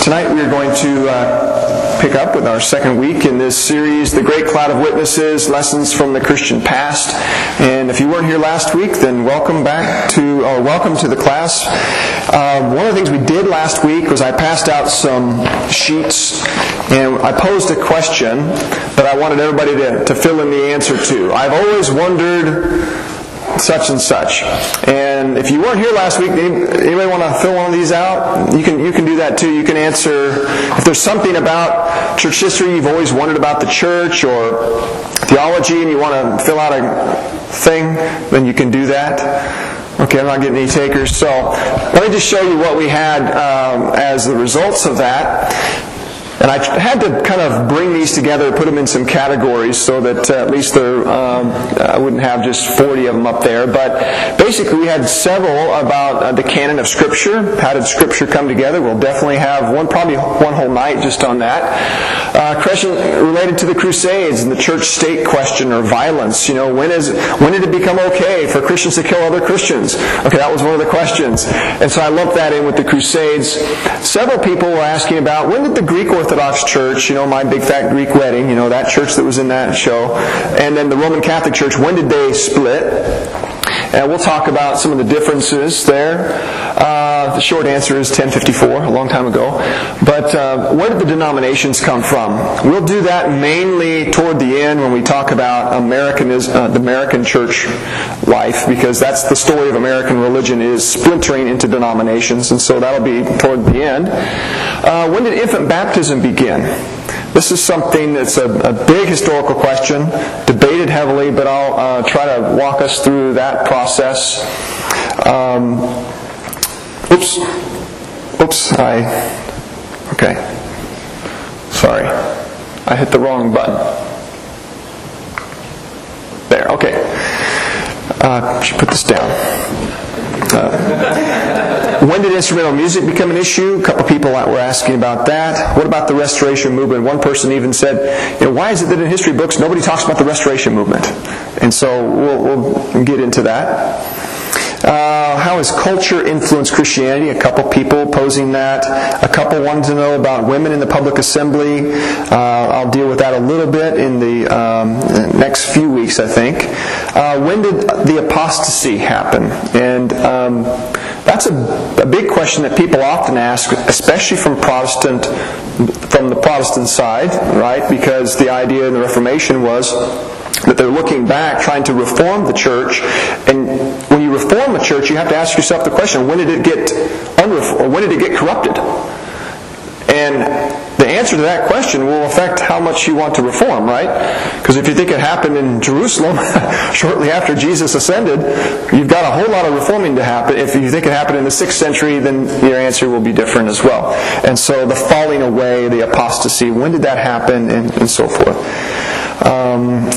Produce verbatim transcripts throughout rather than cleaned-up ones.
Tonight we are going to uh, pick up with our second week in this series, The Great Cloud of Witnesses, Lessons from the Christian Past. And if you weren't here last week, then welcome back to, or welcome to the class. Uh, one of the things we did last week was I passed out some sheets and I posed a question that I wanted everybody to, to fill in the answer to. I've always wondered such and such. And if you weren't here last week, anybody want to fill one of these out? You can you can do that too. You can answer if there's something about church history you've always wondered about the church or theology and you want to fill out a thing, then you can do that. Okay, I'm not getting any takers. So let me just show you what we had um, as the results of that. And I had to kind of bring these together, put them in some categories so that uh, at least there, um, I wouldn't have just forty of them up there. But basically we had several about uh, the canon of Scripture. How did Scripture come together? We'll definitely have one, probably one whole night just on that. Uh, question related to the Crusades and the church-state question or violence. You know, when is when did it become okay for Christians to kill other Christians? Okay, that was one of the questions. And so I lumped that in with the Crusades. Several people were asking about when did the Greek Orthodox Orthodox Church, you know, my big fat Greek wedding, you know, that church that was in that show, and then the Roman Catholic Church, when did they split? And we'll talk about some of the differences there. Uh, the short answer is ten fifty-four, a long time ago. But uh, where did the denominations come from? We'll do that mainly toward the end when we talk about Americanism, uh, the American church life, because that's the story of American religion, is splintering into denominations, and so that'll be toward the end. Uh, when did infant baptism begin? This is something that's a, a big historical question, debated heavily, but I'll uh, try to walk us through that process. Um, oops. Oops, I... Okay. Sorry. I hit the wrong button. There, okay. Uh, I should put this down. Uh, when did instrumental music become an issue? A couple people were asking about that. What about the Restoration Movement? One person even said, you know, why is it that in history books nobody talks about the Restoration Movement? And so we'll, we'll get into that. Uh, how has culture influenced Christianity? A couple people posing that. A couple wanted to know about women in the public assembly. Uh, I'll deal with that a little bit in the um, next few weeks, I think. Uh, when did the apostasy happen? And um, that's a, a big question that people often ask, especially from Protestant, from the Protestant side, right? Because the idea in the Reformation was that they're looking back, trying to reform the church, and when you reform a church, you have to ask yourself the question: when did it get unreformed, or when did it get corrupted? And the answer to that question will affect how much you want to reform, right? Because if you think it happened in Jerusalem shortly after Jesus ascended, you've got a whole lot of reforming to happen. If you think it happened in the sixth century, then your answer will be different as well. And so the falling away, the apostasy, when did that happen, and, and so forth. Um,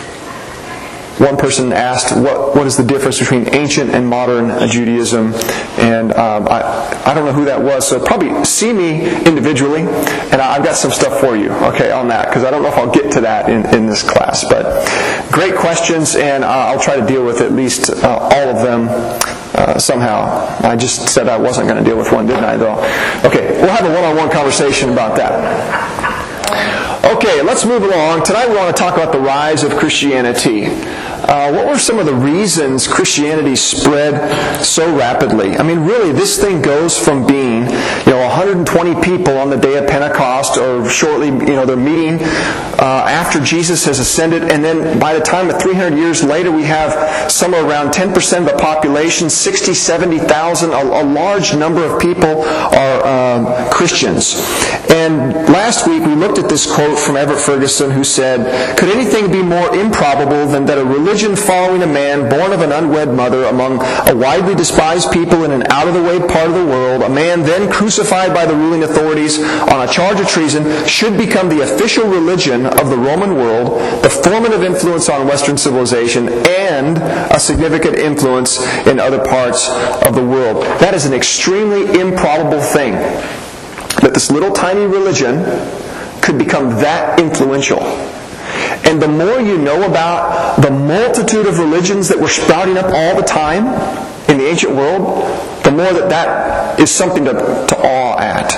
One person asked, what, what is the difference between ancient and modern Judaism? And um, I, I don't know who that was, so probably see me individually, and I've got some stuff for you, okay, on that, because I don't know if I'll get to that in, in this class. But great questions, and uh, I'll try to deal with at least uh, all of them uh, somehow. I just said I wasn't going to deal with one, didn't I, though? Okay, we'll have a one-on-one conversation about that. Okay, let's move along. Tonight we want to talk about the rise of Christianity. Uh, what were some of the reasons Christianity spread so rapidly? I mean, really, this thing goes from being, you know, one hundred twenty people on the day of Pentecost, or shortly, you know, they're meeting uh, after Jesus has ascended, and then by the time of three hundred years later, we have somewhere around ten percent of the population, sixty, seventy thousand, a, a large number of people are um, Christians. And last week we looked at this quote from Everett Ferguson, who said, "Could anything be more improbable than that a religion following a man born of an unwed mother among a widely despised people in an out-of-the-way part of the world, a man then crucified by the ruling authorities on a charge of treason, should become the official religion of the Roman world, the formative influence on Western civilization, and a significant influence in other parts of the world?" That is an extremely improbable thing, that this little tiny religion could become that influential. And the more you know about the multitude of religions that were sprouting up all the time in the ancient world, the more that that is something to, to awe at.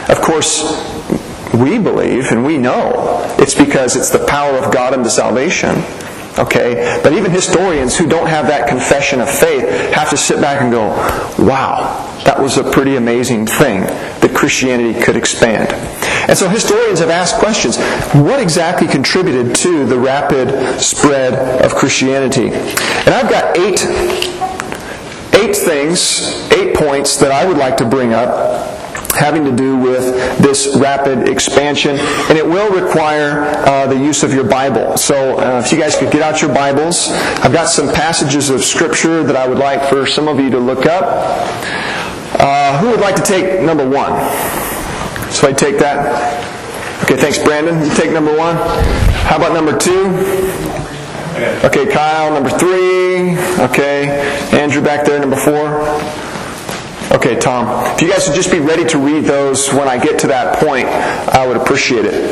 Of course, we believe and we know it's because it's the power of God unto salvation. Okay? But even historians who don't have that confession of faith have to sit back and go, wow, that was a pretty amazing thing that Christianity could expand. And so historians have asked questions. What exactly contributed to the rapid spread of Christianity? And I've got eight, eight things, eight points that I would like to bring up having to do with this rapid expansion, and it will require uh, the use of your Bible. So uh, if you guys could get out your Bibles, I've got some passages of Scripture that I would like for some of you to look up. Uh, who would like to take number one? So I take that. Okay, thanks, Brandon. You take number one. How about number two? Okay, Kyle, number three. Okay, Andrew back there, number four. Okay, Tom. If you guys would just be ready to read those when I get to that point, I would appreciate it.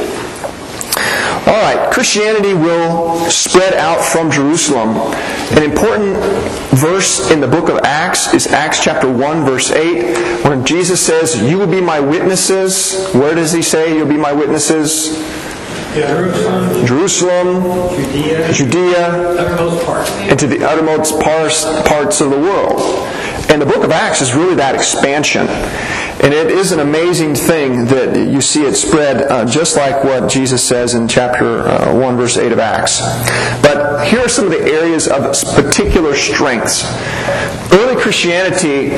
All right, Christianity will spread out from Jerusalem. An important verse in the book of Acts is Acts chapter one, verse eight, when Jesus says, "You will be my witnesses." Where does he say you'll be my witnesses? Jerusalem, Jerusalem, Judea, Judea, uttermost parts. and to the uttermost parts, parts of the world. And the book of Acts is really that expansion. And it is an amazing thing that you see it spread uh, just like what Jesus says in chapter uh, one, verse eight of Acts. But here are some of the areas of particular strengths. Early Christianity,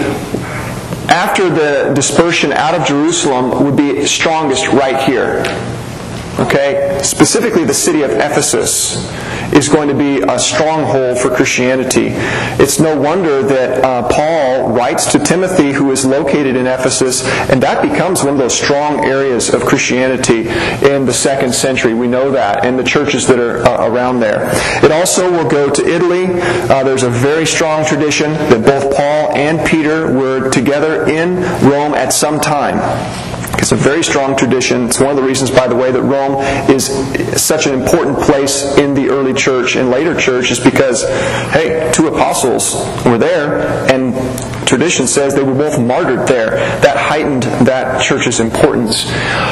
after the dispersion out of Jerusalem, would be strongest right here. Okay? Specifically, the city of Ephesus is going to be a stronghold for Christianity. It's no wonder that uh, Paul writes to Timothy, who is located in Ephesus, and that becomes one of those strong areas of Christianity in the second century. We know that, and the churches that are uh, around there. It also will go to Italy. Uh, there's a very strong tradition that both Paul and Peter were together in Rome at some time. It's a very strong tradition. It's one of the reasons, by the way, that Rome is such an important place in the early church and later church, is because, hey, two apostles were there, and tradition says they were both martyred there. That heightened that church's importance.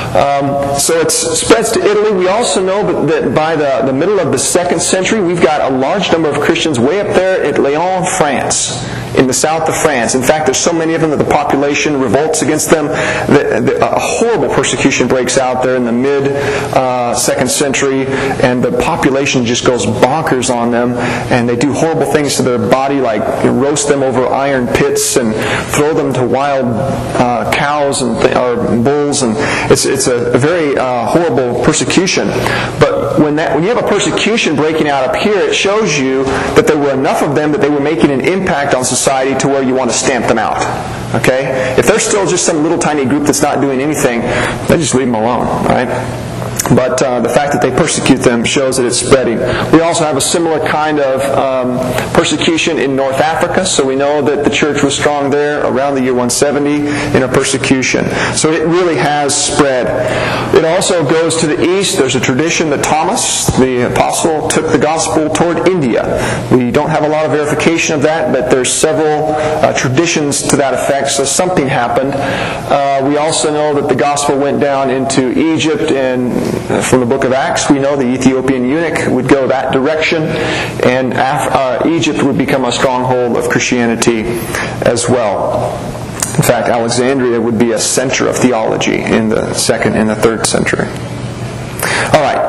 Um, so it spreads to Italy. We also know that by the, the middle of the second century, we've got a large number of Christians way up there at Lyon, France, in the south of France. In fact, there's so many of them that the population revolts against them. The, the, a horrible persecution breaks out there in the mid uh, second century, and the population just goes bonkers on them, and they do horrible things to their body, like roast them over iron pits and throw them to wild uh, cows and th- or bulls, and it's it's a, a very uh, horrible persecution. But when that when you have a persecution breaking out up here, it shows you that there were enough of them that they were making an impact on society to where you want to stamp them out. Okay? If they're still just some little tiny group that's not doing anything, then just leave them alone. Right? But uh, the fact that they persecute them shows that it's spreading. We also have a similar kind of um, persecution in North Africa, so we know that the church was strong there around the year one seventy in a persecution. So it really has spread. It also goes to the east. There's a tradition that Thomas, the apostle, took the gospel toward India. We don't have a lot of verification of that, but there's several uh, traditions to that effect, so something happened. Uh, we also know that the gospel went down into Egypt, and from the book of Acts, we know the Ethiopian eunuch would go that direction, and Af- uh, Egypt would become a stronghold of Christianity as well. In fact, Alexandria would be a center of theology in the second and the third century. All right.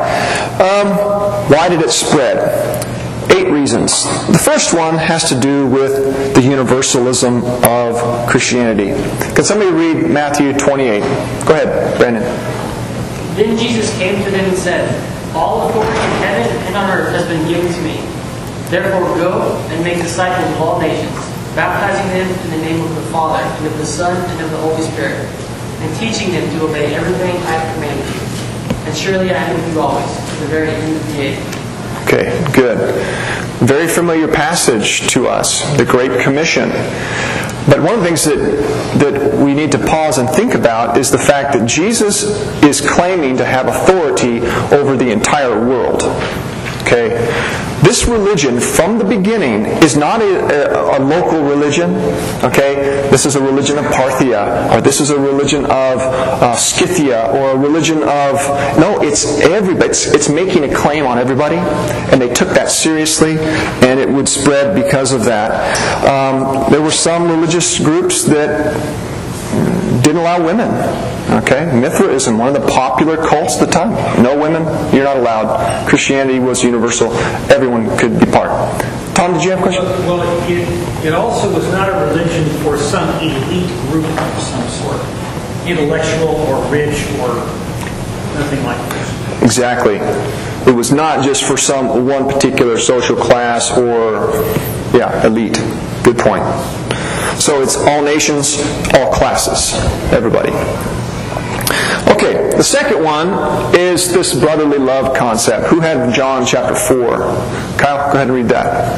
Um, why did it spread? Eight reasons. The first one has to do with the universalism of Christianity. Can somebody read Matthew twenty-eight? Go ahead, Brandon. Then Jesus came to them and said, "All authority in heaven and on earth has been given to me. Therefore go and make disciples of all nations, baptizing them in the name of the Father, and of the Son, and of the Holy Spirit, and teaching them to obey everything I have commanded you. And surely I am with you always, to the very end of the age." Okay, good. Very familiar passage to us, the Great Commission. But one of the things that, that we need to pause and think about is the fact that Jesus is claiming to have authority over the entire world. Okay? This religion, from the beginning, is not a, a, a local religion. Okay, this is a religion of Parthia, or this is a religion of uh, Scythia, or a religion of no. It's everybody. It's, it's making a claim on everybody, and they took that seriously, and it would spread because of that. Um, there were some religious groups that didn't allow women. Okay, Mithraism, one of the popular cults at the time. No women, you're not allowed. Christianity was universal. Everyone could be part. Tom, did you have a question? Well, well it, it also was not a religion for some elite group of some sort. Intellectual or rich or nothing like this. Exactly. It was not just for some one particular social class or, yeah, elite. Good point. So it's all nations, all classes, everybody. Okay, the second one is this brotherly love concept. Who had John chapter four? Kyle, go ahead and read that.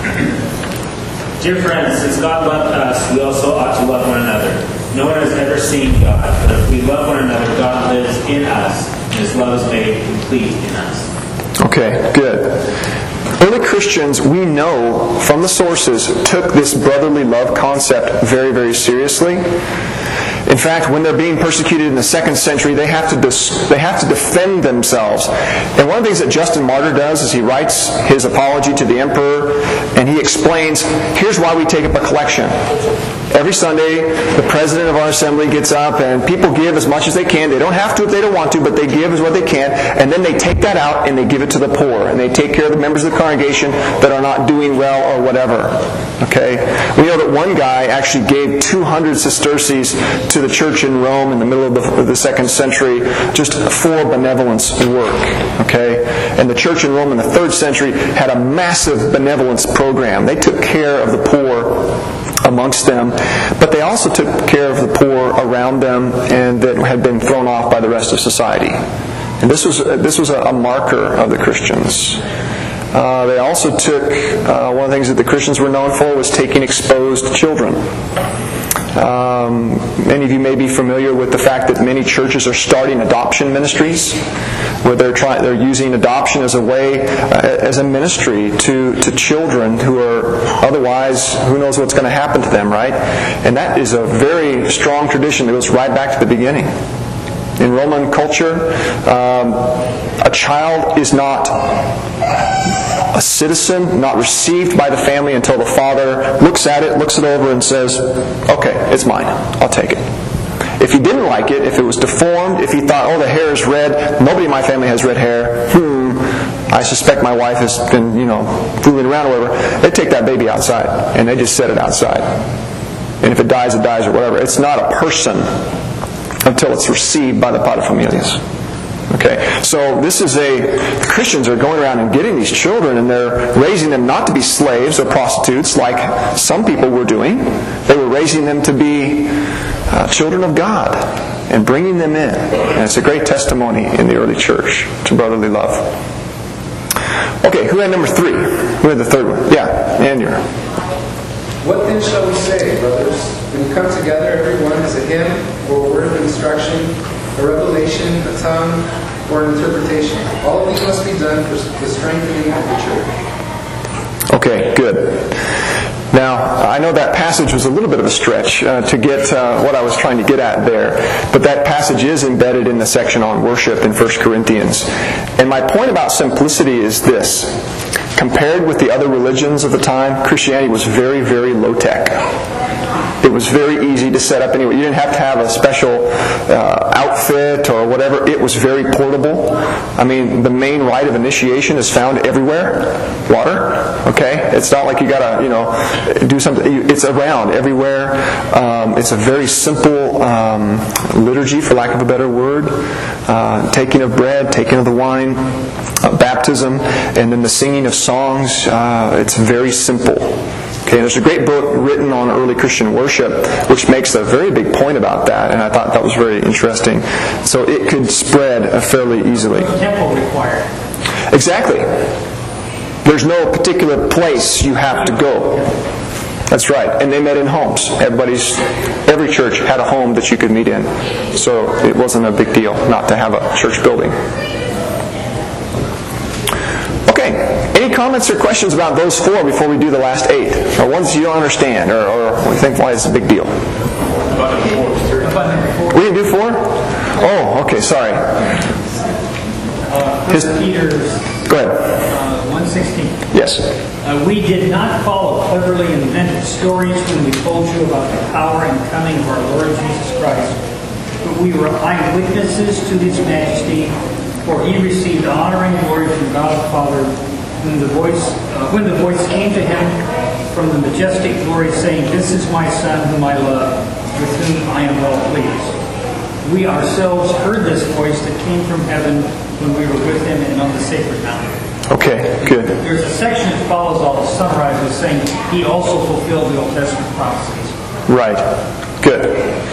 Dear friends, since God loved us, we also ought to love one another. No one has ever seen God, but if we love one another, God lives in us, and His love is made complete in us. Okay, good. Early Christians, we know from the sources, took this brotherly love concept very, very seriously. In fact, when they're being persecuted in the second century, they have to dis- they have to defend themselves. And one of the things that Justin Martyr does is he writes his apology to the emperor, and he explains, here's why we take up a collection. Every Sunday, the president of our assembly gets up, and people give as much as they can. They don't have to if they don't want to, but they give as what they can. And then they take that out and they give it to the poor. And they take care of the members of the congregation that are not doing well or whatever. Okay? We know that one guy actually gave two hundred sesterces to the church in Rome in the middle of the, of the second century just for benevolence work. Okay? And the church in Rome in the third century had a massive benevolence program. They took care of the poor amongst them, but they also took care of the poor around them and that had been thrown off by the rest of society. And this was this was a, a marker of the Christians. Uh, they also took uh, one of the things that the Christians were known for was taking exposed children. Um, many of you may be familiar with the fact that many churches are starting adoption ministries, where they're trying, they're using adoption as a way, uh, as a ministry to, to children who are otherwise, who knows what's going to happen to them, right? And that is a very strong tradition that goes right back to the beginning. In Roman culture, um, a child is not a citizen, not received by the family until the father looks at it, looks it over and says, okay, it's mine, I'll take it. If he didn't like it, if it was deformed, if he thought, oh, the hair is red, nobody in my family has red hair, hmm, I suspect my wife has been, you know, fooling around or whatever, they take that baby outside and they just set it outside. And if it dies, it dies or whatever. It's not a person until it's received by the paterfamilias. Okay, so this is a, Christians are going around and getting these children and they're raising them not to be slaves or prostitutes like some people were doing. They were raising them to be uh, children of God and bringing them in. And it's a great testimony in the early church to brotherly love. Okay, who had number three? Who had the third one? Yeah, and you're... What then shall we say, brothers? When you come together, every one has a hymn or a word of instruction, a revelation, a tongue, or an interpretation. All of these must be done for the strengthening of the church. Okay, good. Now, I know that passage was a little bit of a stretch uh, to get uh, what I was trying to get at there, but that passage is embedded in the section on worship in First Corinthians. And my point about simplicity is this. Compared with the other religions of the time, Christianity was very, very low-tech. It was very easy to set up anyway. You didn't have to have a special uh, outfit or whatever. It was very portable. I mean, the main rite of initiation is found everywhere. Water, okay? It's not like you gotta, you know, do something. It's around everywhere. Um, it's a very simple um, liturgy, for lack of a better word. Uh, taking of bread, taking of the wine, uh, baptism, and then the singing of songs. Uh, it's very simple. Okay, there's a great book written on early Christian worship which makes a very big point about that, and I thought that was very interesting. So it could spread uh, fairly easily. Temple required. Exactly. There's no particular place you have to go. That's right. And they met in homes. Everybody's, every church had a home that you could meet in. So it wasn't a big deal not to have a church building. Okay. Any comments or questions about those four before we do the last eight? Or ones you don't understand, or, or we think why it's a big deal? We didn't do four? Oh, okay, sorry. Uh, First Peter's Go ahead. uh, one sixteen. Yes. Uh, we did not follow cleverly invented stories when we told you about the power and coming of our Lord Jesus Christ, but we were eyewitnesses to His majesty, for He received honor and glory from God the Father when the voice uh, when the voice came to Him from the majestic glory, saying, "This is my Son whom I love, with whom I am well pleased." We ourselves heard this voice that came from heaven when we were with Him and on the sacred mountain. Okay, good. There's a section that follows all the summarizes saying He also fulfilled the Old Testament prophecies. Right. Good.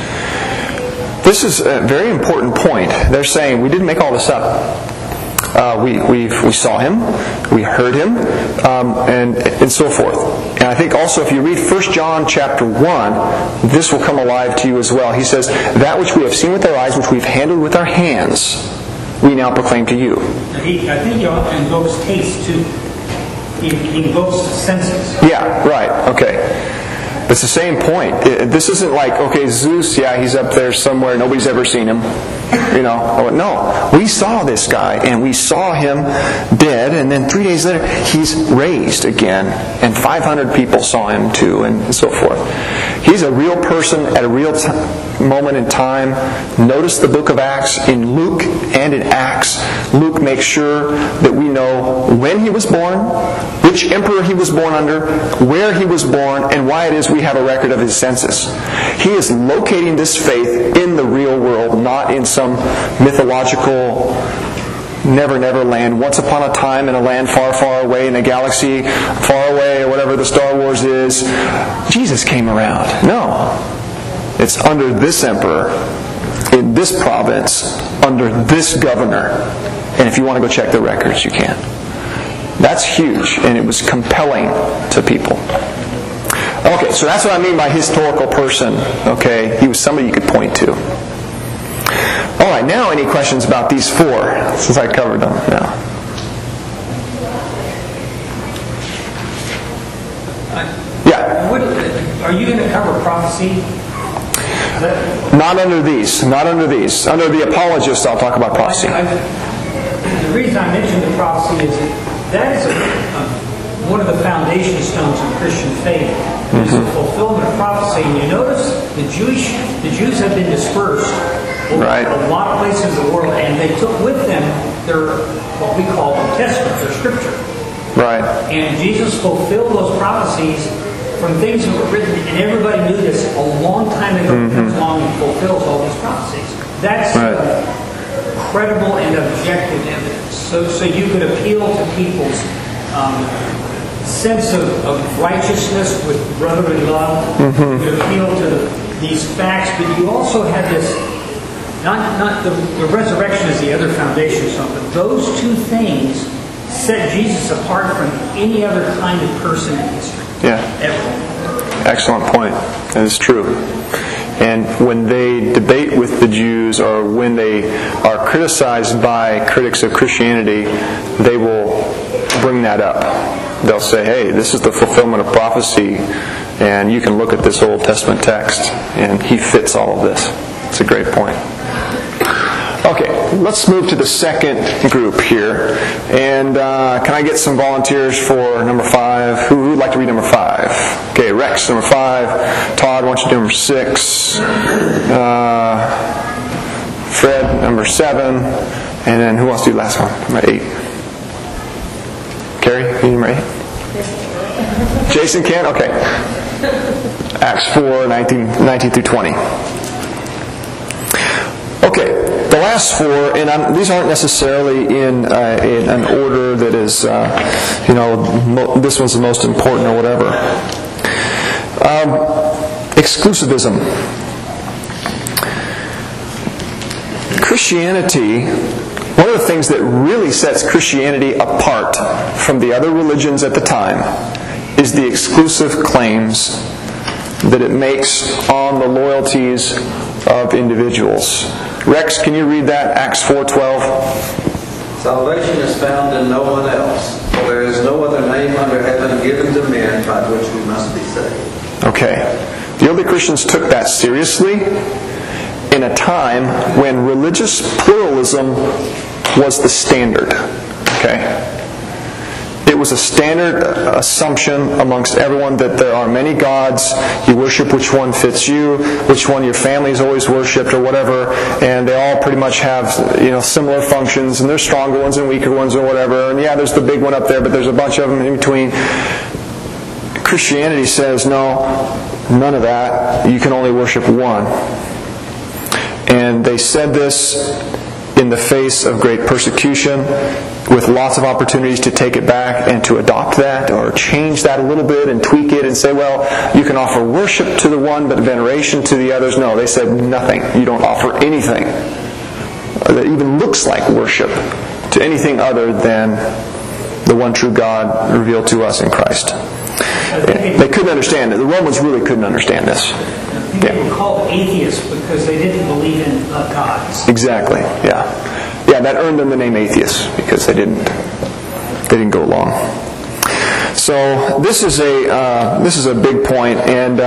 This is a very important point. They're saying we didn't make all this up. Uh, we we we saw Him, we heard Him, um, and and so forth. And I think also if you read First John chapter one, this will come alive to you as well. He says, "That which we have seen with our eyes, which we've handled with our hands, we now proclaim to you." He, I think he invokes taste too. He, he invokes the senses. Yeah, right. Okay. It's the same point. This isn't like, okay, Zeus, yeah, he's up there somewhere, nobody's ever seen him. You know, no. We saw this guy, and we saw him dead, and then three days later, he's raised again, and five hundred people saw him too, and so forth. He's a real person at a real t- moment in time. Notice the book of Acts. In Luke and in Acts, Luke makes sure that we know when he was born, which emperor he was born under, where he was born, and why it is we have a record of his census. He is locating this faith in the real world, not in some mythological never, never land, once upon a time in a land far, far away, in a galaxy far away, or whatever the Star Wars is. Jesus came around. No. It's under this emperor, in this province, under this governor. And if you want to go check the records, you can. That's huge, and it was compelling to people. Okay, so that's what I mean by historical person. Okay, he was somebody you could point to. All right, now any questions about these four, since I covered them now? Yeah. What, are you going to cover prophecy? That, not under these. Not under these. Under the apologists, I'll talk about prophecy. I, I, the reason I mentioned the prophecy is that that is a, a, one of the foundation stones of Christian faith. Mm-hmm. It's the fulfillment of prophecy. And you notice the Jewish, the Jews have been dispersed over right. a lot of places in the world, and they took with them their what we call the Testament, their Scripture. Right. And Jesus fulfilled those prophecies from things that were written, and everybody knew this a long time ago. Mm-hmm. Comes along and fulfills all these prophecies. That's right. uh, credible and objective evidence. So, so you could appeal to people's um, sense of, of righteousness with brotherly love. Mm-hmm. You could appeal to these facts, but you also have this. Not, not the, the resurrection is the other foundation stone, but those two things set Jesus apart from any other kind of person in history. Yeah. Ever. Excellent point. That is true. And when they debate with the Jews, or when they are criticized by critics of Christianity, they will bring that up. They'll say, hey, this is the fulfillment of prophecy, and you can look at this Old Testament text, and he fits all of this. It's a great point. Okay, let's move to the second group here. And uh, can I get some volunteers for number five? Who would like to read number five? Okay, Rex, number five. Todd, why don't you do number six? Uh, Fred, number seven. And then who wants to do the last one? Number eight. Carrie, you number eight? Jason can? Okay. Acts four, nineteen, nineteen through twenty. Okay, the last four, and I'm, these aren't necessarily in, uh, in an order that is, uh, you know, mo- this one's the most important or whatever. Um, exclusivism. Christianity, one of the things that really sets Christianity apart from the other religions at the time is the exclusive claims that it makes on the loyalties of individuals. Rex, can you read that? Acts four twelve. Salvation is found in no one else, For there is no other name under heaven given to men by which we must be saved. Okay. The early Christians took that seriously in a time when religious pluralism was the standard. Okay? It was a standard assumption amongst everyone that there are many gods. You worship which one fits you, which one your family's always worshipped or whatever, and they all pretty much have, you know, similar functions, and there's stronger ones and weaker ones or whatever. And yeah, there's the big one up there, but there's a bunch of them in between. Christianity says, no, none of that. You can only worship one. And they said this in the face of great persecution, with lots of opportunities to take it back and to adopt that or change that a little bit and tweak it and say, well, you can offer worship to the one but veneration to the others. No, they said nothing. You don't offer anything that even looks like worship to anything other than the one true God revealed to us in Christ. They couldn't understand it. The Romans really couldn't understand this. They were called atheists because they didn't believe in uh, gods. Exactly. Yeah. Yeah, that earned them the name atheists because they didn't they didn't go along. So this is a uh, this is a big point, and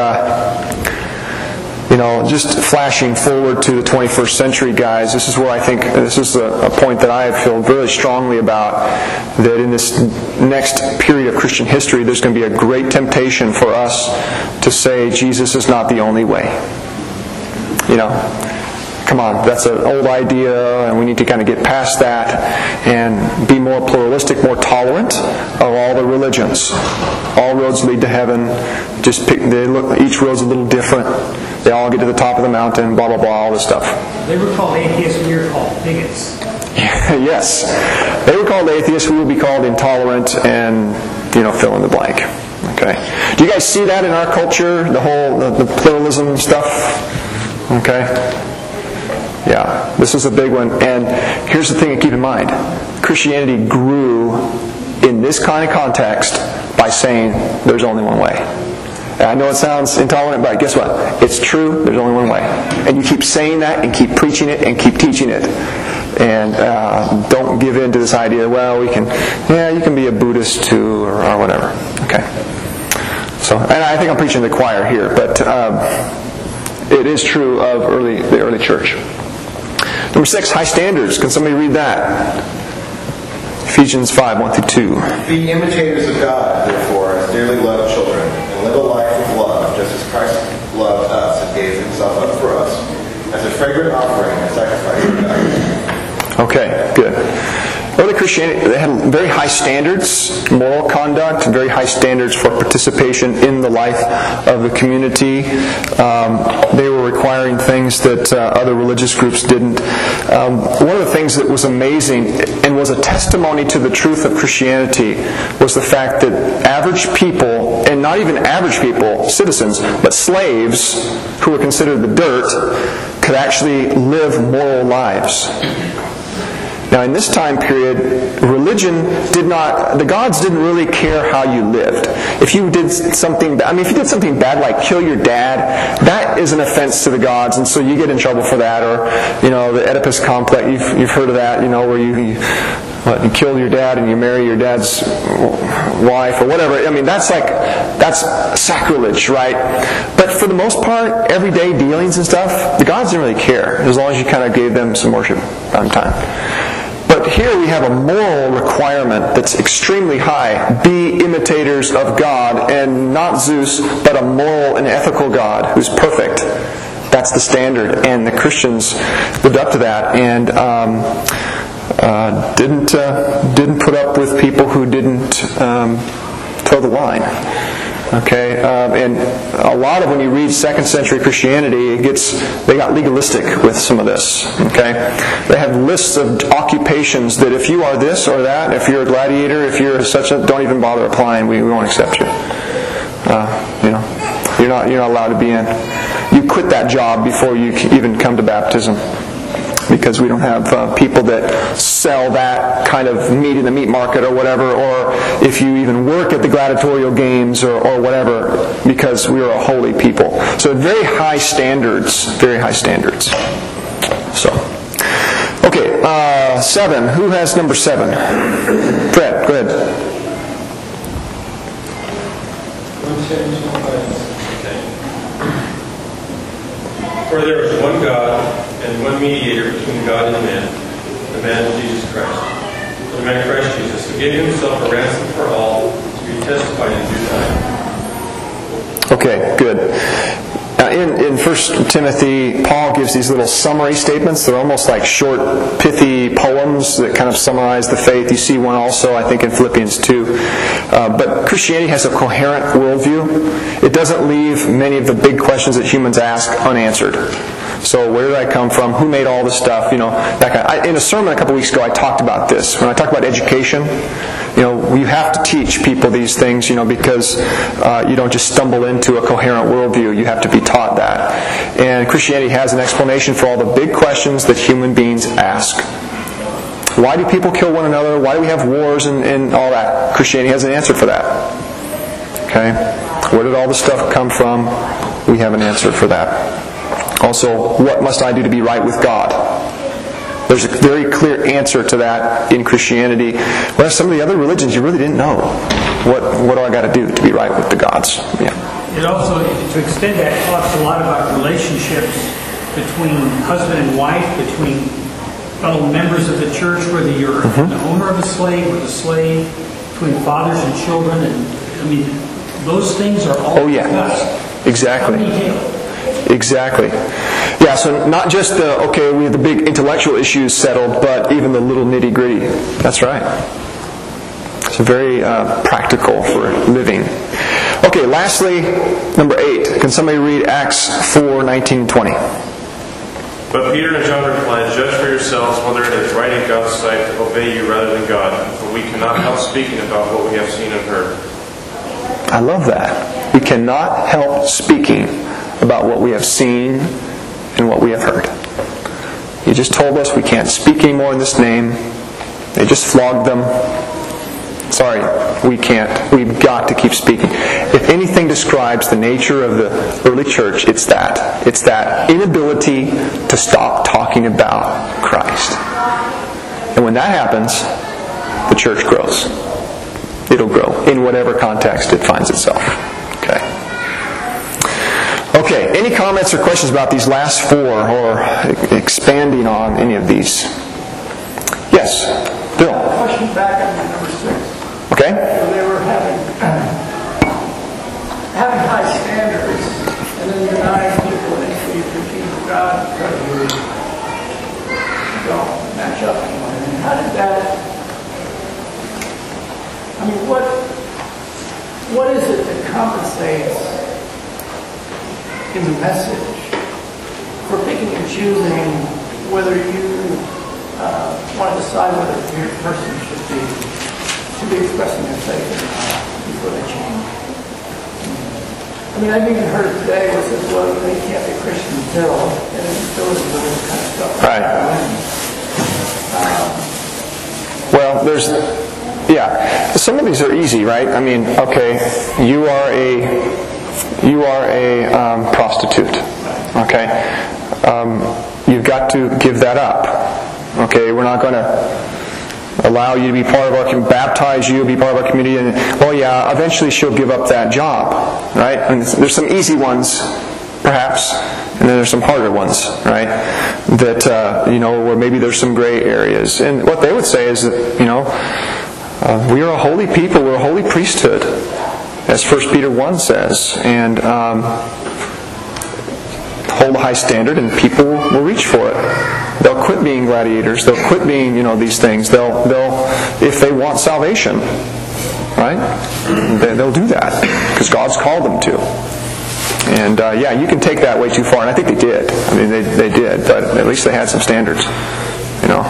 uh, you know, just flashing forward to the twenty-first century, guys. This is where I think this is a, a point that I feel really strongly about. That in this next period of Christian history, there's going to be a great temptation for us to say Jesus is not the only way. You know. Come on, that's an old idea, and we need to kind of get past that and be more pluralistic, more tolerant of all the religions. All roads lead to heaven. Just pick. They look. Each road's a little different. They all get to the top of the mountain. Blah blah blah. All this stuff. They were called atheists. We were called bigots. Yes, they were called atheists. We would be called intolerant, and you know, fill in the blank. Okay. Do you guys see that in our culture? The whole the, the pluralism stuff. Okay. Yeah, this is a big one. And here's the thing to keep in mind. Christianity grew in this kind of context by saying there's only one way. And I know it sounds intolerant, but guess what? It's true, there's only one way. And you keep saying that and keep preaching it and keep teaching it. And uh, don't give in to this idea, well, we can, yeah, you can be a Buddhist too, or, or whatever. Okay. So, and I think I'm preaching to the choir here, but um, it is true of early the early church. Number six, high standards. Can somebody read that? Ephesians five, one through two. Be imitators of God, therefore, as dearly loved children, and live a life of love, just as Christ loved us and gave himself up for us, as a fragrant offering and sacrifice to God. Okay, good. Early Christianity, they had very high standards, moral conduct, very high standards for participation in the life of the community. Um, they were requiring things that uh, other religious groups didn't. Um, one of the things that was amazing and was a testimony to the truth of Christianity was the fact that average people, and not even average people, citizens, but slaves who were considered the dirt, could actually live moral lives. Now, in this time period, religion did not, the gods didn't really care how you lived. If you did something, I mean, if you did something bad like kill your dad, that is an offense to the gods, and so you get in trouble for that. Or, you know, the Oedipus complex, you've, you've heard of that, you know, where you, you, what, you kill your dad and you marry your dad's wife or whatever. I mean, that's like, that's sacrilege, right? But for the most part, everyday dealings and stuff, the gods didn't really care, as long as you kind of gave them some worship on time. But here we have a moral requirement that's extremely high. Be imitators of God, and not Zeus, but a moral and ethical God who's perfect. That's the standard. And the Christians lived up to that and um, uh, didn't uh, didn't put up with people who didn't um, toe the line. Okay, um, and a lot of when you read second century Christianity, it gets they got legalistic with some of this. Okay, they have lists of occupations that if you are this or that, if you're a gladiator, if you're such a, don't even bother applying. We, we won't accept you. Uh, you know, you're not you're not allowed to be in. You quit that job before you even come to baptism. Because we don't have uh, people that sell that kind of meat in the meat market or whatever, or if you even work at the gladiatorial games or, or whatever, because we are a holy people. So very high standards, very high standards. So, okay, uh, seven. Who has number seven? Fred, go ahead. change, no bias. Okay. For there is one God and one mediator between God and man, the man Jesus Christ. The man Christ Jesus, who gave himself a ransom for all, to be testified in due time. Okay, good. Now in, in First Timothy, Paul gives these little summary statements. They're almost like short, pithy poems that kind of summarize the faith. You see one also, I think, in Philippians two. Uh, but Christianity has a coherent worldview. It doesn't leave many of the big questions that humans ask unanswered. So where did I come from? Who made all this stuff? You know, that kind of, I, in a sermon a couple weeks ago, I talked about this. When I talked about education, you know, you have to teach people these things, you know, because uh, you don't just stumble into a coherent worldview. You have to be taught that. And Christianity has an explanation for all the big questions that human beings ask. Why do people kill one another? Why do we have wars and, and all that? Christianity has an answer for that. Okay? Where did all this stuff come from? We have an answer for that. Also, what must I do to be right with God? There's a very clear answer to that in Christianity. Whereas some of the other religions, you really didn't know. What what do I got to do to be right with the gods? Yeah. It also, to extend that, talks a lot about relationships between husband and wife, between fellow members of the church, whether you're mm-hmm. the owner of a slave or the slave, between fathers and children, and I mean, those things are all oh, yeah. discussed. Exactly. Exactly. Yeah, so not just the, okay, we have the big intellectual issues settled, but even the little nitty-gritty. That's right. It's very uh, practical for living. Okay, lastly, number eight. Can somebody read Acts four, nineteen, twenty? But Peter and John replied, "Judge for yourselves whether it is right in God's sight to obey you rather than God, for we cannot help speaking about what we have seen and heard." I love that. We cannot help speaking about what we have seen and what we have heard. He just told us we can't speak anymore in this name. They just flogged them. Sorry, we can't. We've got to keep speaking. If anything describes the nature of the early church, it's that. It's that inability to stop talking about Christ. And when that happens, the church grows. It'll grow in whatever context it finds itself. Okay. Okay, any comments or questions about these last four or expanding on any of these? Yes, Bill. Question back on number six. Okay. So they were having having high standards and then denying people an entry to the kingdom of God because you don't match up to one. And how did that? I mean, what what is it that compensates in the message for picking and choosing whether you uh, want to decide whether a person should be should be expressing their faith or not before they change? I mean, I've even heard today where it says, well, you can't be a Christian until, and then still is this kind of stuff. Right. Um, well, there's, yeah, some of these are easy, right? I mean, okay, you are a You are a um, prostitute. Okay? Um, you've got to give that up. Okay? We're not going to allow you to be part of our community, baptize you, be part of our community, and, oh yeah, eventually she'll give up that job. Right? And there's some easy ones, perhaps, and then there's some harder ones, right? That, uh, you know, where maybe there's some gray areas. And what they would say is that, you know, uh, we are a holy people, we're a holy priesthood, as First Peter one says, and um, hold a high standard, and people will reach for it. They'll quit being gladiators. They'll quit being, you know, these things. They'll, they'll, if they want salvation, right? They, they'll do that because God's called them to. And uh, yeah, you can take that way too far, and I think they did. I mean, they they did, but at least they had some standards, you know.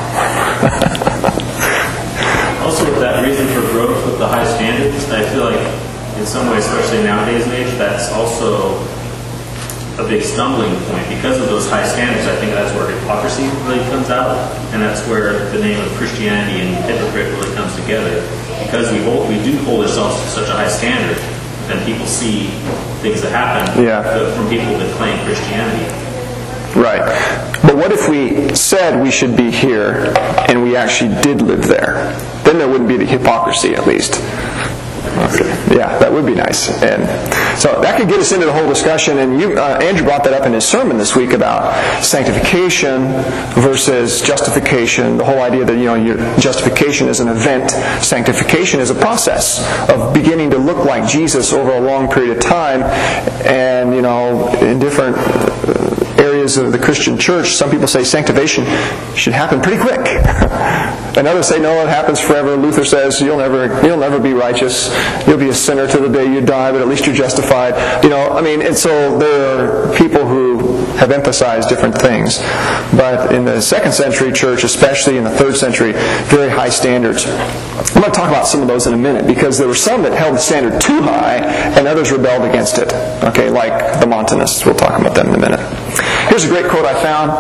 Also, with that reason for growth with the high standards, I feel like, in some ways, especially nowadays and age, that's also a big stumbling point. Because of those high standards, I think that's where hypocrisy really comes out, and that's where the name of Christianity and hypocrite really comes together. Because we hold, we do hold ourselves to such a high standard, then people see things that happen yeah. from people that claim Christianity. Right. But what if we said we should be here, and we actually did live there? Then there wouldn't be the hypocrisy, at least. Okay. Yeah, that would be nice. And so that could get us into the whole discussion. And you, uh, Andrew brought that up in his sermon this week about sanctification versus justification. The whole idea that, you know, your justification is an event, sanctification is a process of beginning to look like Jesus over a long period of time. And, you know, in different areas of the Christian church, some people say sanctification should happen pretty quick. And others say, no, it happens forever. Luther says, you'll never you'll never be righteous. You'll be a sinner till the day you die, but at least you're justified. You know, I mean, and so there are people who have emphasized different things. But in the second century church, especially in the third century, very high standards. I'm going to talk about some of those in a minute, because there were some that held the standard too high, and others rebelled against it. Okay, like the Montanists. We'll talk about them in a minute. Here's a great quote I found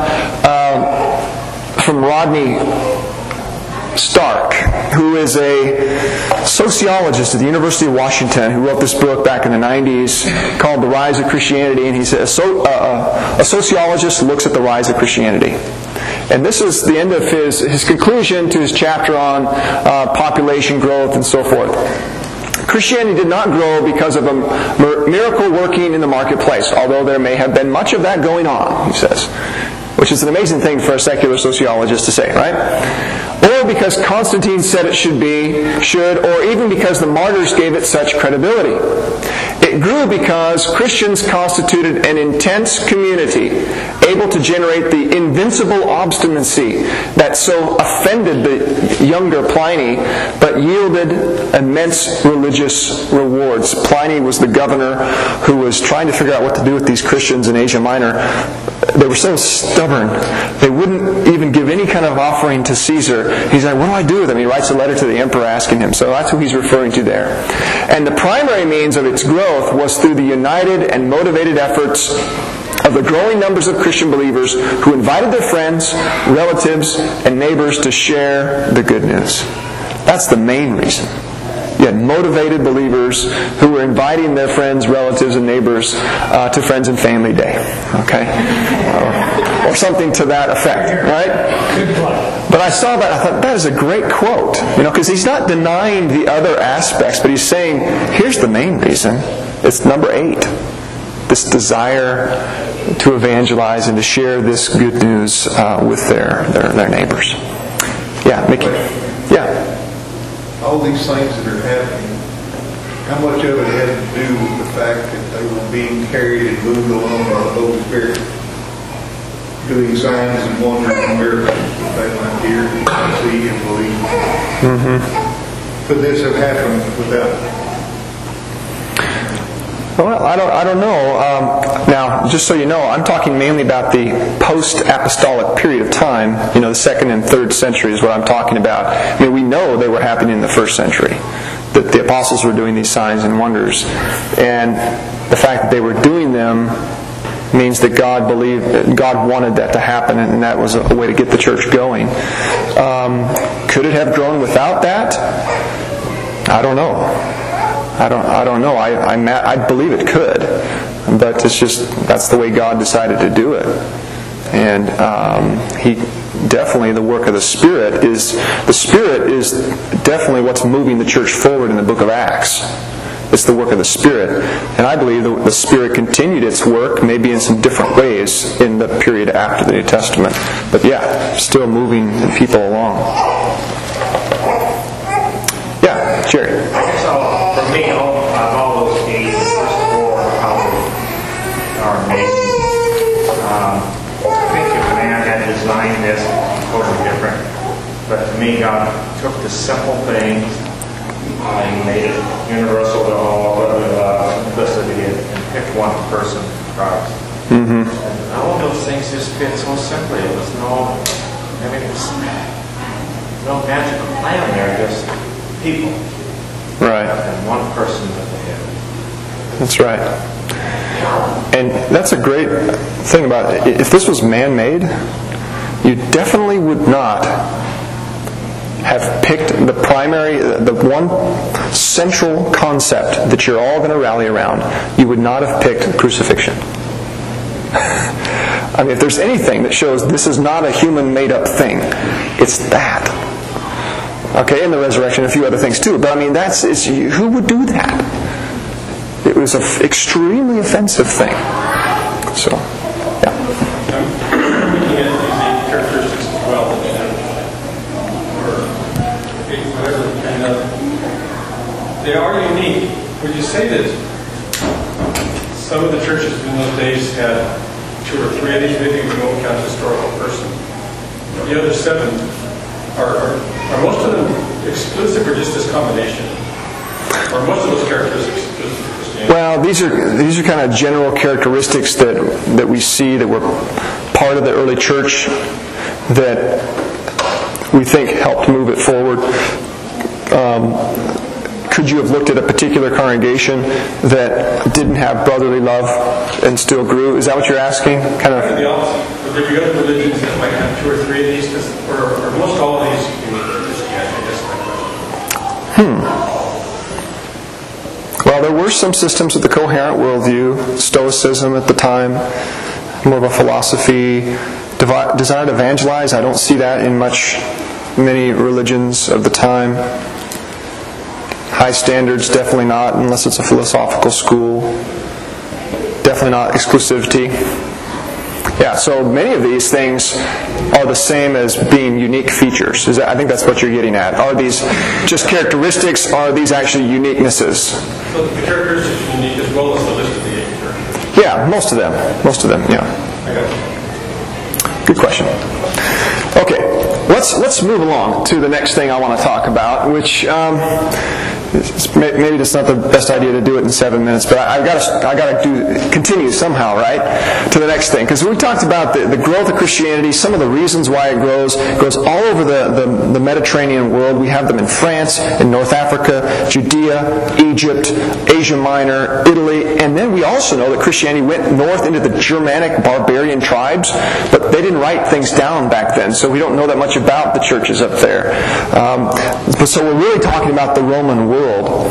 uh, from Rodney Stark, who is a sociologist at the University of Washington, who wrote this book back in the nineties called The Rise of Christianity. And he says, so, uh, a sociologist looks at the rise of Christianity. And this is the end of his, his conclusion to his chapter on uh, population growth and so forth. Christianity did not grow because of a miracle working in the marketplace, although there may have been much of that going on, he says. Which is an amazing thing for a secular sociologist to say, right? Or because Constantine said it should be, should, or even because the martyrs gave it such credibility. It grew because Christians constituted an intense community, able to generate the invincible obstinacy that so offended the younger Pliny, but yielded immense religious rewards. Pliny was the governor who was trying to figure out what to do with these Christians in Asia Minor. They were so stubborn. They wouldn't even give any kind of offering to Caesar. He's like, what do I do with them? He writes a letter to the emperor asking him. So that's who he's referring to there. And the primary means of its growth was through the united and motivated efforts of the growing numbers of Christian believers who invited their friends, relatives, and neighbors to share the good news. That's the main reason. You had motivated believers who were inviting their friends, relatives, and neighbors uh, to Friends and Family Day. Okay? Or, or something to that effect, right? But I saw that, I thought, that is a great quote. You know, because he's not denying the other aspects, but he's saying, here's the main reason. It's number eight. This desire to evangelize and to share this good news uh, with their, their, their neighbors. Yeah, Mickey. Yeah. All these things that are happening, how much of it had to do with the fact that they were being carried and moved along by the Holy Spirit, doing signs and wonders and miracles that they might hear and see and believe? Mm-hmm. Could this have happened without? Well, I don't, I don't know. Um, now, just so you know, I'm talking mainly about the post-apostolic period of time. You know, the second and third century is what I'm talking about. I mean, we know they were happening in the first century, that the apostles were doing these signs and wonders. And the fact that they were doing them means that God believed, God wanted that to happen, and that was a way to get the church going. Um, could it have grown without that? I don't know. I don't. I don't know. I. I. I believe it could, but it's just that's the way God decided to do it, and um, He definitely the work of the Spirit is the Spirit is definitely what's moving the church forward in the Book of Acts. It's the work of the Spirit, and I believe the, the Spirit continued its work, maybe in some different ways in the period after the New Testament. But yeah, still moving people along. Yeah, Jerry. For me, all, of all those cases, four probably are amazing. Um, I think if man had designed this, totally different. But to me, God took the simple things uh, and made it universal to all, whether uh, simplicity, and, and picked one person, Christ. Mm-hmm. And all of those things just fit so simply. It was no, I mean, it was no magical plan there, just people. Right. And one person that they had. That's right. And that's a great thing about it. If this was man-made, you definitely would not have picked the primary, the one central concept that you're all going to rally around. You would not have picked crucifixion. I mean, if there's anything that shows this is not a human made-up thing, it's that. Okay, and the resurrection, and a few other things too. But I mean, that's it's, who would do that? It was an f- extremely offensive thing. So, yeah. I'm looking at these eight characteristics as well, and, or eight, whatever, and uh, they are unique. Would you say that some of the churches in those days had two or three of these, maybe we don't count historical person? The other seven, are, are, are most of them exclusive or just this combination? Or most of those characteristics exclusive to Christianity? Well, these are these are kind of general characteristics that that we see that were part of the early church that we think helped move it forward. Um, could you have looked at a particular congregation that didn't have brotherly love and still grew? Is that what you're asking? Kind of. The opposite. Would there be other religions that might have two or three of these, or, or most all of these unique to Christianity? I guess my question. Hmm. Well, there were some systems with the coherent worldview, Stoicism at the time, more of a philosophy, devi- desire to evangelize. I don't see that in much, many religions of the time. High standards, definitely not, unless it's a philosophical school. Definitely not exclusivity. Yeah, so many of these things are the same as being unique features. Is that, I think that's what you're getting at. Are these just characteristics? Are these actually uniquenesses? So the characteristics are unique as well as the list of the eight characteristics? Yeah, most of them. Most of them, yeah. I got you. Good question. Okay, let's let's move along to the next thing I want to talk about, which um, is, maybe it's not the best idea to do it in seven minutes, but I, I've got to I got to do continue somehow, right, to the next thing, because we talked about the, the growth of Christianity, some of the reasons why it grows. It grows all over the, the the Mediterranean world. We have them in France, in North Africa, Judea, Egypt, Asia Minor, Italy, and then we also know that Christianity went north into the Germanic barbarian tribes, but they didn't write things down back then, so we don't know that much about the churches up there. Um, but so we're really talking about the Roman world.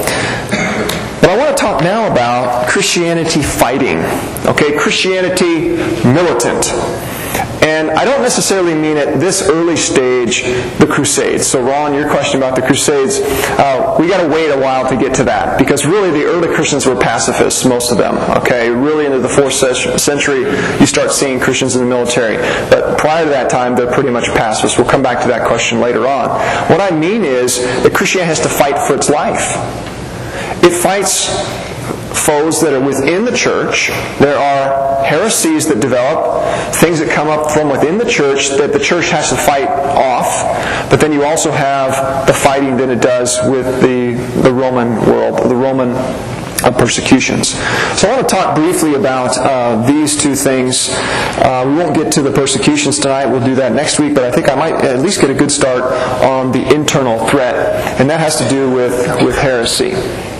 But I want to talk now about Christianity fighting. Okay, Christianity militant. And I don't necessarily mean at this early stage the Crusades. So Ron, your question about the Crusades, uh, we got to wait a while to get to that, because really the early Christians were pacifists, most of them. Okay, really into the fourth century, you start seeing Christians in the military. But prior to that time, they're pretty much pacifists. We'll come back to that question later on. What I mean is that Christianity has to fight for its life. It fights foes that are within the church. There are heresies that develop, things that come up from within the church that the church has to fight off. But then you also have the fighting that it does with the, the Roman world, the Roman uh, persecutions. So I want to talk briefly about uh, these two things. Uh, we won't get to the persecutions tonight. We'll do that next week. But I think I might at least get a good start on the internal threat. And that has to do with, with heresy.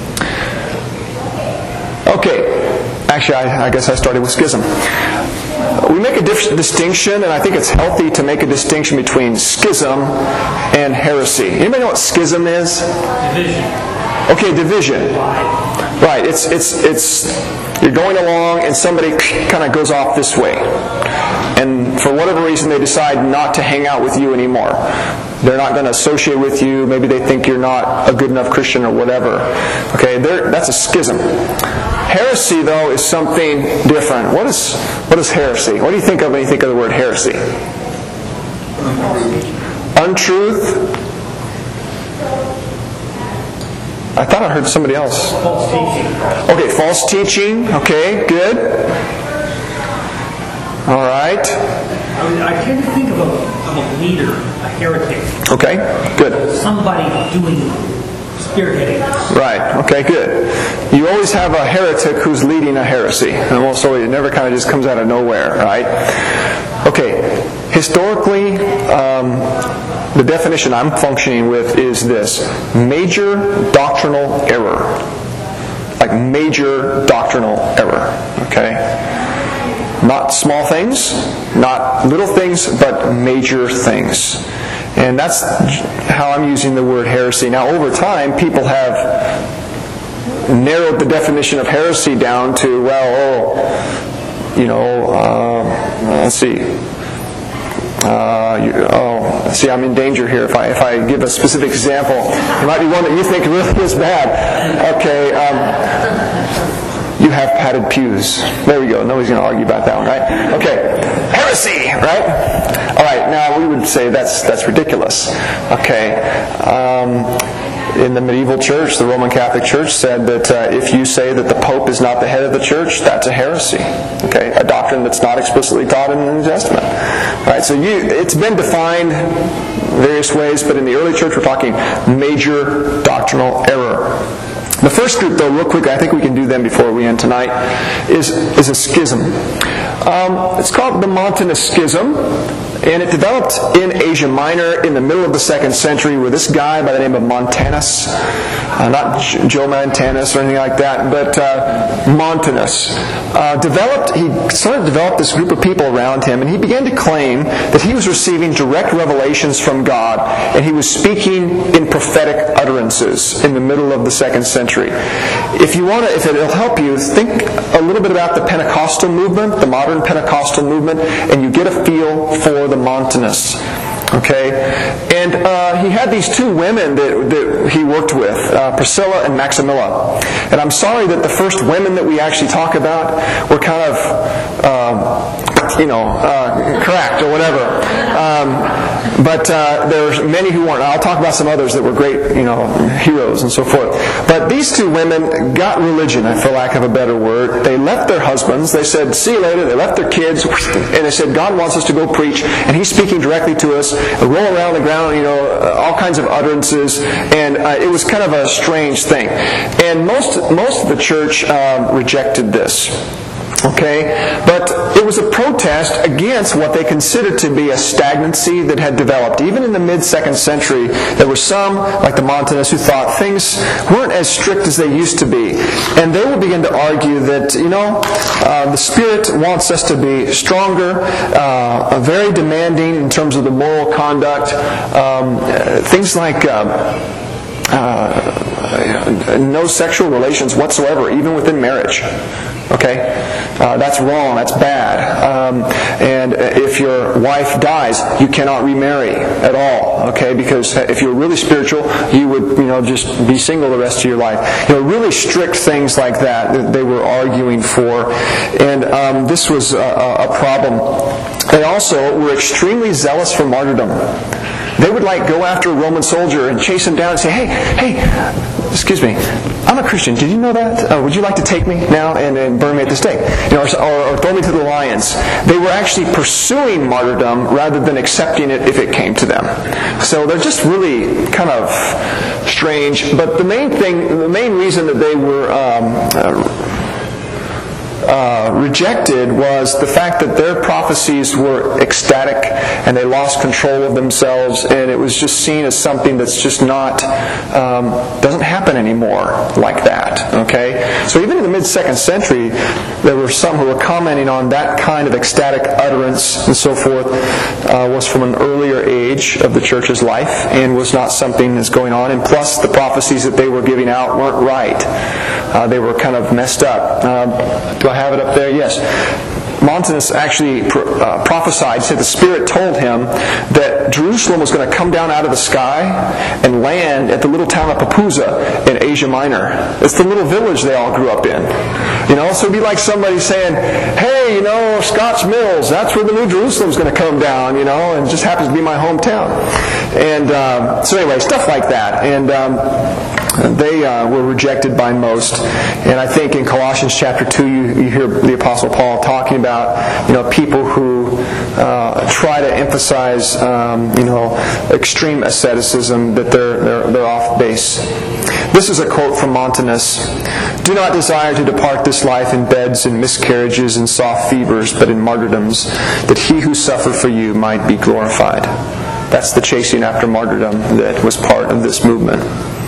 Okay, actually I, I guess I started with schism. We make a dif- distinction, and I think it's healthy to make a distinction between schism and heresy. Anybody know what schism is? Division. Okay, division. Right, it's it's it's you're going along and somebody kind of goes off this way. And for whatever reason they decide not to hang out with you anymore. They're not going to associate with you. Maybe they think you're not a good enough Christian or whatever. Okay, that's a schism. Heresy, though, is something different. What is what is heresy? What do you think of when you think of the word heresy? Untruth. I thought I heard somebody else. False teaching. Okay, false teaching. Okay, good. All right. I, mean, I tend to think of a, of a leader, a heretic. Okay, good. Somebody doing spearheading this. Right. Okay, good. You always have a heretic who's leading a heresy. And also it never kind of just comes out of nowhere, right? Okay. Historically, um, the definition I'm functioning with is this: major doctrinal error. Like major doctrinal error. Okay? Not small things, not little things, but major things. And that's how I'm using the word heresy. Now, over time, people have narrowed the definition of heresy down to, well, oh, you know, uh, let's see. Uh, you, oh, See, I'm in danger here. If I if I give a specific example, it might be one that you think really is bad. Okay. Um, you have padded pews. There we go. Nobody's going to argue about that one, right? Okay. Heresy, right? All right. Now we would say that's that's ridiculous. Okay. Um, In the medieval church, the Roman Catholic Church said that uh, if you say that the Pope is not the head of the church, that's a heresy. Okay, a doctrine that's not explicitly taught in the New Testament. All right, so you, it's been defined various ways, but in the early church, we're talking major doctrinal error. The first group, though, real quick, I think we can do them before we end tonight, is is a schism. Um, it's called the Montanist Schism. And it developed in Asia Minor in the middle of the second century with this guy by the name of Montanus. Uh, not Joe Montanus or anything like that, but uh, Montanus. Uh, developed, he started to develop this group of people around him, and he began to claim that he was receiving direct revelations from God, and he was speaking in prophetic utterances in the middle of the second century. If you want to, if it'll help you, think a little bit about the Pentecostal movement, the modern Pentecostal movement, and you get a feel for the Montanists. Okay? And uh, he had these two women that, that he worked with, uh, Priscilla and Maximilla. And I'm sorry that the first women that we actually talk about were kind of, um, you know, uh, correct or whatever. Um, but uh, there's many who weren't. I'll talk about some others that were great, you know, heroes and so forth. But these two women got religion, for lack of a better word. They left their husbands. They said, see you later. They left their kids. And they said, God wants us to go preach. And He's speaking directly to us. Roll around the ground, you know, all kinds of utterances. And uh, it was kind of a strange thing. And most, most of the church um, rejected this. Okay? But it was a protest against what they considered to be a stagnancy that had developed. Even in the mid-second century, there were some, like the Montanists, who thought things weren't as strict as they used to be. And they would begin to argue that, you know, uh, the Spirit wants us to be stronger, uh, very demanding in terms of the moral conduct. Um, things like... Uh, Uh, no sexual relations whatsoever, even within marriage. Okay? Uh, that's wrong. That's bad. Um, and if your wife dies, you cannot remarry at all. Okay? Because if you're really spiritual, you would, you know, just be single the rest of your life. You know, really strict things like that that they were arguing for. And um, this was a, a problem. They also were extremely zealous for martyrdom. They would like go after a Roman soldier and chase him down and say, hey, hey, excuse me, I'm a Christian. Did you know that? Uh, would you like to take me now and, and burn me at the stake? You know, or, or throw me to the lions. They were actually pursuing martyrdom rather than accepting it if it came to them. So they're just really kind of strange. But the main thing, the main reason that they were... Um, uh, Uh, rejected was the fact that their prophecies were ecstatic and they lost control of themselves, and it was just seen as something that's just not um, doesn't happen anymore like that. Okay, so even in the mid-second century, there were some who were commenting on that kind of ecstatic utterance and so forth uh, was from an earlier age of the church's life and was not something that's going on. And plus, the prophecies that they were giving out weren't right; uh, they were kind of messed up. Um, do I have it up there? Yes. Montanus actually uh, prophesied, said the Spirit told him that Jerusalem was going to come down out of the sky and land at the little town of Papuza in Asia Minor. It's the little village they all grew up in. You know, so it'd be like somebody saying, hey, you know, Scotch Mills, that's where the New Jerusalem's going to come down, you know, and it just happens to be my hometown. And um, so anyway, stuff like that. And um, they uh, were rejected by most. And I think in Colossians chapter two, you, you hear the Apostle Paul talking about you know, people who uh, try to emphasize, um, you know, extreme asceticism, that they're, they're, they're off base. This is a quote from Montanus. Do not desire to depart this life in beds and miscarriages and soft fevers, but in martyrdoms, that he who suffered for you might be glorified. That's the chasing after martyrdom that was part of this movement.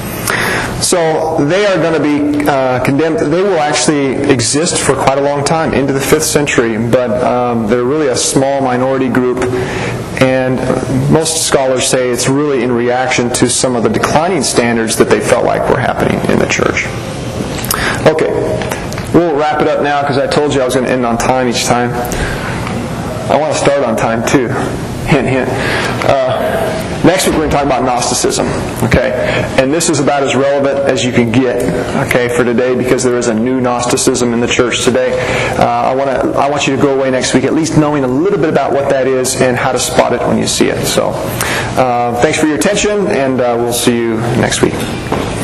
So they are going to be uh, condemned. They will actually exist for quite a long time, into the fifth century, but um, they're really a small minority group, and most scholars say it's really in reaction to some of the declining standards that they felt like were happening in the church. Okay, we'll wrap it up now because I told you I was going to end on time each time. I want to start on time too. Hint, hint. Uh, Next week we're going to talk about Gnosticism. Okay, and this is about as relevant as you can get. Okay, for today, because there is a new Gnosticism in the church today. Uh, I want to I want you to go away next week at least knowing a little bit about what that is and how to spot it when you see it. So, uh, thanks for your attention, and uh, we'll see you next week.